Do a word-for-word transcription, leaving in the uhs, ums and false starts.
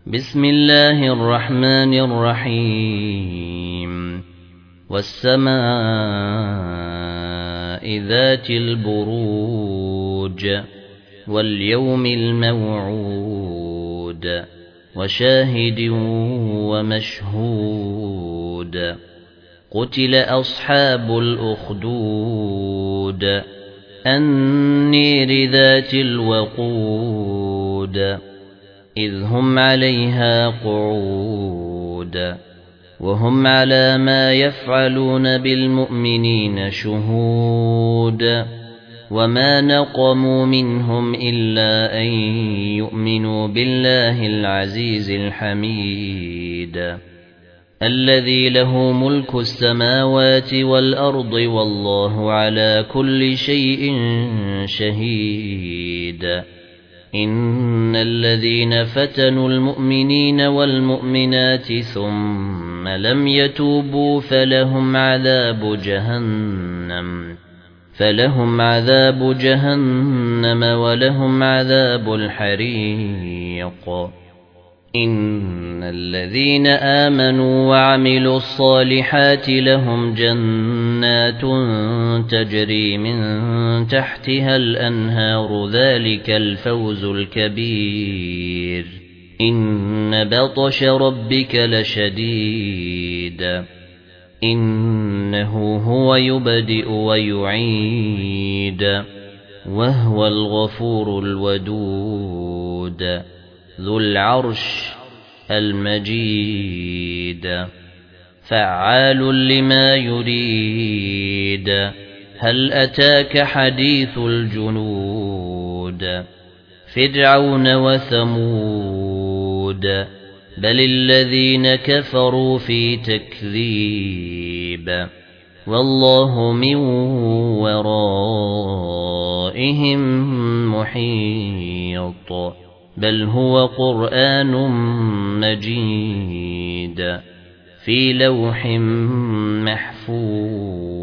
بسم الله الرحمن الرحيم والسماء ذات البروج واليوم الموعود وشاهد ومشهود قتل أصحاب الأخدود النير ذات الوقود إذ هم عليها قعود وهم على ما يفعلون بالمؤمنين شهود وما نقموا منهم إلا أن يؤمنوا بالله العزيز الحميد الذي له ملك السماوات والأرض والله على كل شيء شهيد إن الذين فتنوا المؤمنين والمؤمنات ثم لم يتوبوا فلهم عذاب جهنم فلهم عذاب جهنم ولهم عذاب الحريق إن الذين آمنوا وعملوا الصالحات لهم جنات تجري من تحتها الأنهار ذلك الفوز الكبير إن بطش ربك لشديد إنه هو يبدئ ويعيد وهو الغفور الودود ذو العرش المجيد فعال لما يريد هل أتاك حديث الجنود فرعون وثمود بل الذين كفروا في تكذيب والله من ورائهم محيط بل هو قرآن مجيد في لوح محفوظ.